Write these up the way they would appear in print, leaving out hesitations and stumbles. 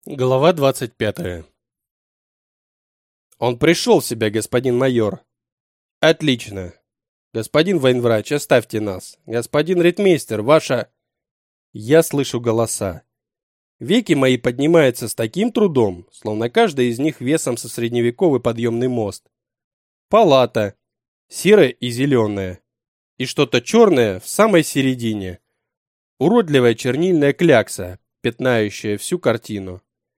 Глава 25. Он пришел в себя, господин майор. Отлично. Господин военврач, оставьте нас. Господин ритмейстер, ваша... Я слышу голоса. Веки мои поднимаются с таким трудом, словно каждый из них весом со средневековый подъемный мост. Палата. Серая и зеленая. И что-то черное в самой середине. Уродливая чернильная клякса, пятнающая всю картину.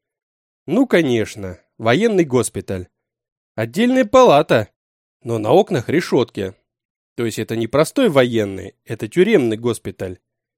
Ну, конечно, военный госпиталь. Отдельная палата, но на окнах решетки. То есть это не простой военный, это тюремный госпиталь.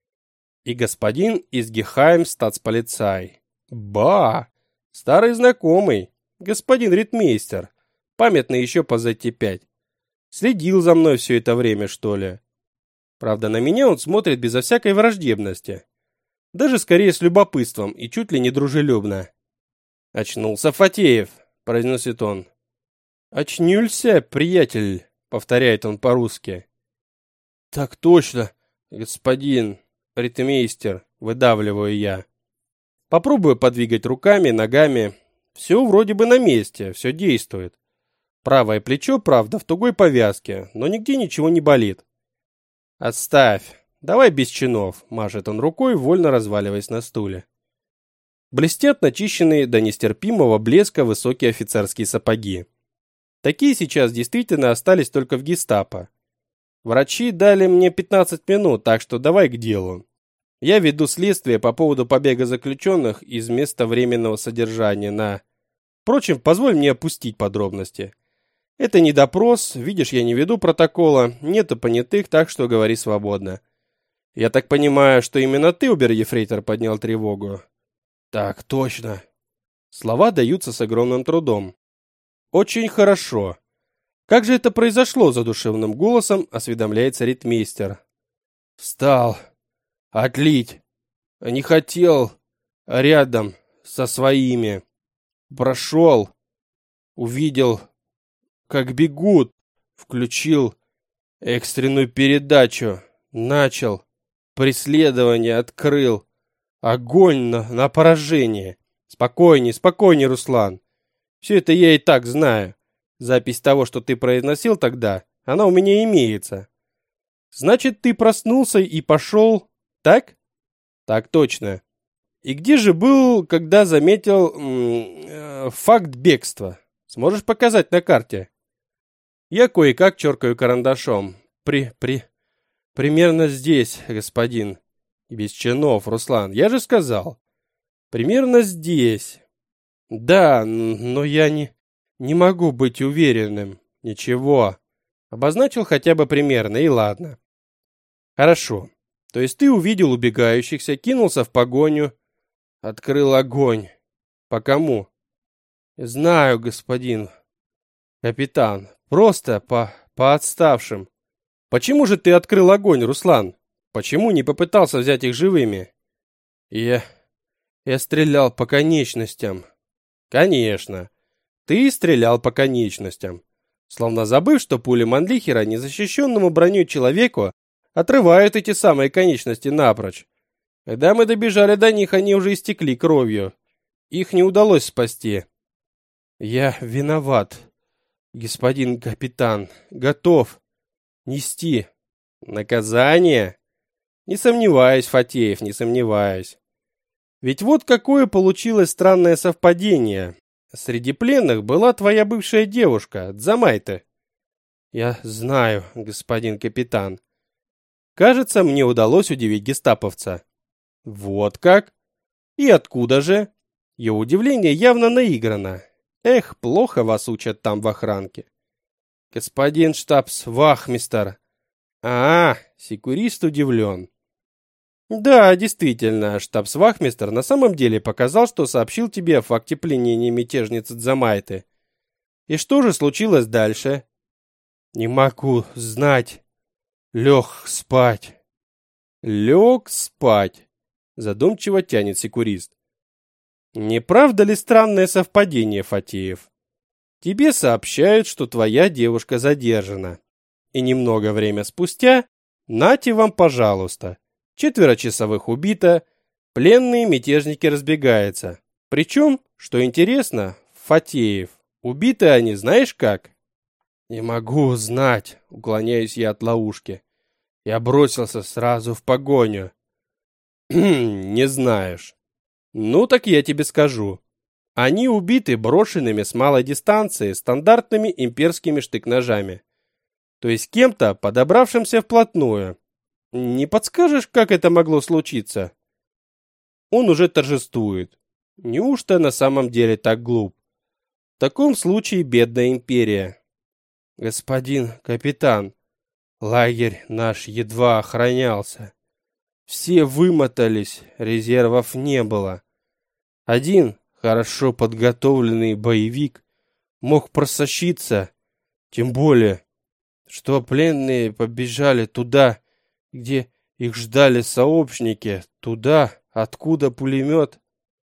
И господин из Гехаймстатсполицай. Ба! Старый знакомый, господин ритмейстер, памятный еще по ЗТ-5. Следил за мной все это время, что ли. Правда, на меня он смотрит безо всякой враждебности. Даже скорее с любопытством и чуть ли не дружелюбно. «Очнулся Фатеев», — произносит он. «Очнюлься, приятель», — повторяет он по-русски. «Так точно, господин ритмейстер», — выдавливаю я. Попробую подвигать руками, ногами. Все вроде бы на месте, все действует. Правое плечо, правда, в тугой повязке, но нигде ничего не болит. «Отставь, давай без чинов», — машет он рукой, вольно разваливаясь на стуле. Блестят начищенные до нестерпимого блеска высокие офицерские сапоги. Такие сейчас действительно остались только в гестапо. Врачи дали мне 15 минут, так что давай к делу. Я веду следствие по поводу побега заключенных из места временного содержания на... Впрочем, позволь мне опустить подробности. Это не допрос, видишь, я не веду протокола, нету понятых, так что говори свободно. Я так понимаю, что именно ты, обер-ефрейтор, поднял тревогу? Так, точно. Слова даются с огромным трудом. Очень хорошо. Как же это произошло, задушевным голосом осведомляется ритмейстер. Встал. Отлить. Не хотел. Рядом со своими. Прошел. Увидел, как бегут. Включил экстренную передачу. Начал. Преследование открыл. Огонь на поражение. Спокойней, Руслан. Все это я и так знаю. Запись того, что ты произносил тогда, она у меня имеется. Значит, ты проснулся и пошел, так? Так точно. И где же был, когда заметил факт бегства? Сможешь показать на карте? Я кое-как черкаю карандашом. Примерно здесь, господин. И без чинов, Руслан, я же сказал. Примерно здесь. Да, но я не могу быть уверенным. Ничего. Обозначил хотя бы примерно, и ладно. Хорошо. То есть ты увидел убегающихся, кинулся в погоню, открыл огонь. По кому? Знаю, господин капитан. Просто по отставшим. Почему же ты открыл огонь, Руслан? Почему не попытался взять их живыми? Я стрелял по конечностям. Конечно. Ты стрелял по конечностям. Словно забыв, что пули Манлихера незащищенному броней человеку отрывают эти самые конечности напрочь. Когда мы добежали до них, они уже истекли кровью. Их не удалось спасти. Я виноват, господин капитан. Готов нести наказание. Не сомневаюсь, Фатеев, не сомневаюсь. Ведь вот какое получилось странное совпадение. Среди пленных была твоя бывшая девушка, Дзамайта. Я знаю, господин капитан. Кажется, мне удалось удивить гестаповца. Вот как? И откуда же? Его удивление явно наиграно. Эх, плохо вас учат там в охранке. Господин штабс-вахмистер. Секурист удивлен. Да, действительно, штабс-вахмистер на самом деле показал, что сообщил тебе о факте пленения мятежницы Дзамайты. И что же случилось дальше? Не могу знать. Лег спать. Лег спать. Задумчиво тянет секурист. Не правда ли странное совпадение, Фатеев? Тебе сообщают, что твоя девушка задержана. И немного время спустя, нате вам, пожалуйста. 4 часовых убито, пленные мятежники разбегаются. Причем, что интересно, Фатеев, убиты они знаешь как? Не могу знать, уклоняюсь я от ловушки. Я бросился сразу в погоню. Не знаешь. Ну так я тебе скажу. Они убиты брошенными с малой дистанции стандартными имперскими штык-ножами. То есть кем-то, подобравшимся вплотную. Не подскажешь, как это могло случиться? Он уже торжествует. Неужто на самом деле так глуп? В таком случае бедная империя. Господин капитан, лагерь наш едва охранялся. Все вымотались, резервов не было. Один хорошо подготовленный боевик мог просочиться, тем более, что пленные побежали туда, где их ждали сообщники, туда, откуда пулемет.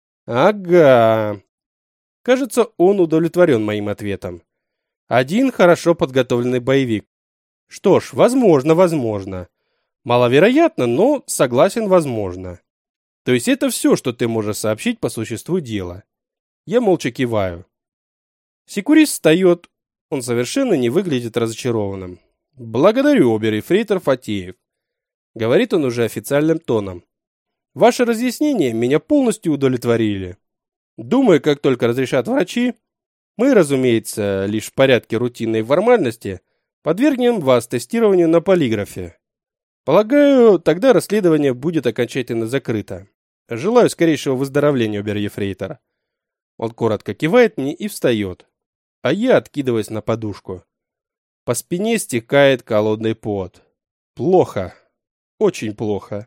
Ага. Кажется, он удовлетворен моим ответом. Один хорошо подготовленный боевик. Что ж, возможно. Маловероятно, но согласен, возможно. То есть это все, что ты можешь сообщить по существу дела. Я молча киваю. Секурист встает. Он совершенно не выглядит разочарованным. Благодарю, обер-ефрейтор Фатеев. Говорит он уже официальным тоном. Ваши разъяснения меня полностью удовлетворили. Думаю, как только разрешат врачи, мы, разумеется, лишь в порядке рутинной формальности, подвергнем вас тестированию на полиграфе. Полагаю, тогда расследование будет окончательно закрыто. Желаю скорейшего выздоровления, обер-ефрейтор. Он коротко кивает мне и встает, а я откидываюсь на подушку. По спине стекает холодный пот. Плохо. Очень плохо.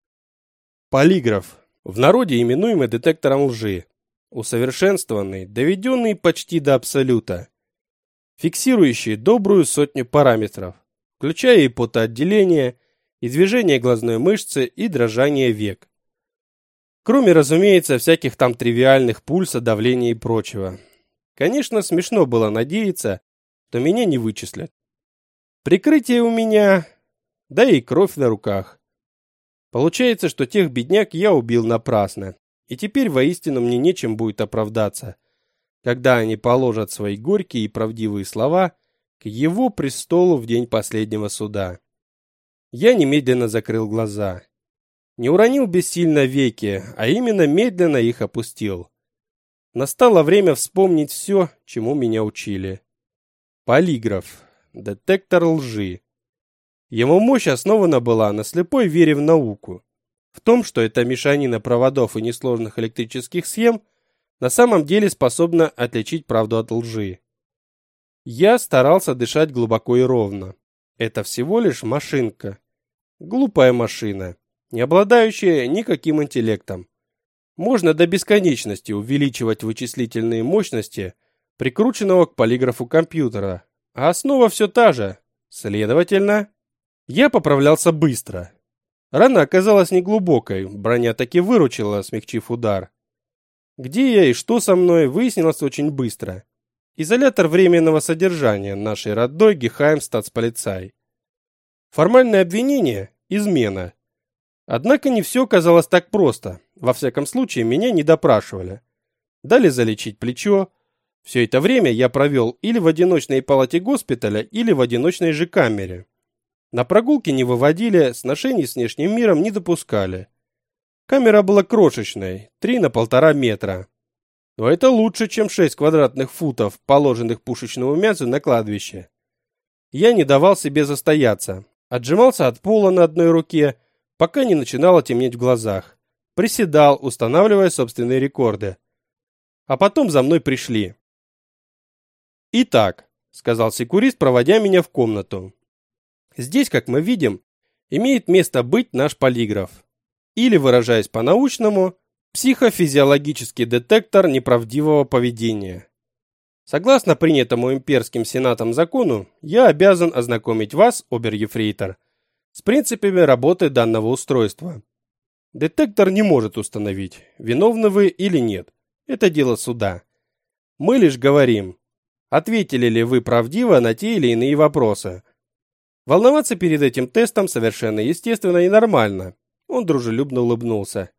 Полиграф, в народе именуемый детектором лжи, усовершенствованный, доведенный почти до абсолюта, фиксирующий добрую сотню параметров, включая и потоотделение, и движение глазной мышцы, и дрожание век. Кроме, разумеется, всяких там тривиальных пульса, давления и прочего. Конечно, смешно было надеяться, что меня не вычислят. Прикрытие у меня, да и кровь на руках. Получается, что тех бедняк я убил напрасно, и теперь воистину мне нечем будет оправдаться, когда они положат свои горькие и правдивые слова к его престолу в день последнего суда. Я немедленно закрыл глаза. Не уронил бессильно веки, а именно медленно их опустил. Настало время вспомнить все, чему меня учили. Полиграф, детектор лжи. Его мощь основана была на слепой вере в науку, в том, что эта мешанина проводов и несложных электрических схем на самом деле способна отличить правду от лжи. Я старался дышать глубоко и ровно. Это всего лишь машинка. Глупая машина, не обладающая никаким интеллектом. Можно до бесконечности увеличивать вычислительные мощности прикрученного к полиграфу компьютера, а основа все та же. Следовательно, я поправлялся быстро. Рана оказалась неглубокой, броня таки выручила, смягчив удар. Где я и что со мной, выяснилось очень быстро. Изолятор временного содержания нашей родной Гехаймстатсполицай. Формальное обвинение – измена. Однако не все казалось так просто. Во всяком случае, меня не допрашивали. Дали залечить плечо. Все это время я провел или в одиночной палате госпиталя, или в одиночной же камере. На прогулки не выводили, сношений с внешним миром не допускали. Камера была крошечной, 3 на 1,5 метра. Но это лучше, чем 6 квадратных футов, положенных пушечному мясу на кладбище. Я не давал себе застояться. Отжимался от пола на одной руке, пока не начинало темнеть в глазах. Приседал, устанавливая собственные рекорды. А потом за мной пришли. «Итак», — сказал секурист, проводя меня в комнату. «Здесь, как мы видим, имеет место быть наш полиграф. Или, выражаясь по-научному, психофизиологический детектор неправдивого поведения. Согласно принятому имперским сенатом закону, я обязан ознакомить вас, обер-ефрейтор, с принципами работы данного устройства. Детектор не может установить, виновны вы или нет. Это дело суда. Мы лишь говорим, ответили ли вы правдиво на те или иные вопросы. Волноваться перед этим тестом совершенно естественно и нормально. Он дружелюбно улыбнулся.